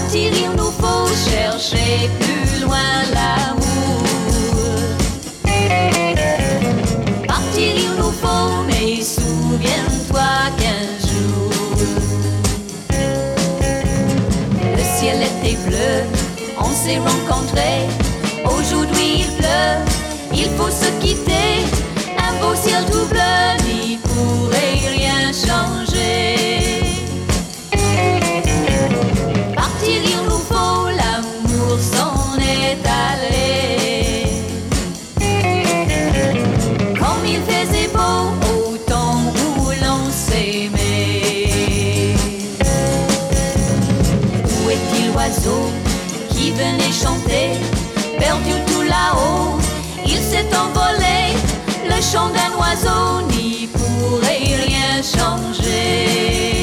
Partir, il nous faut chercher plus loin l'amour. Partir, il nous faut, mais souviens-toi qu'un jour le ciel était bleu, on s'est rencontrés. Aujourd'hui il pleut, il faut se quitter. Un beau ciel tout bleu n'y pourrait rien changer. Partir, il nous faut, l'amour s'en est allé. Comme il faisait beau au temps où l'on s'aimait. Où est-il l'oiseau qui venait chanter? Perdu tout là-haut, il s'est envolé. Le chant d'un oiseau n'y pourrait rien changer.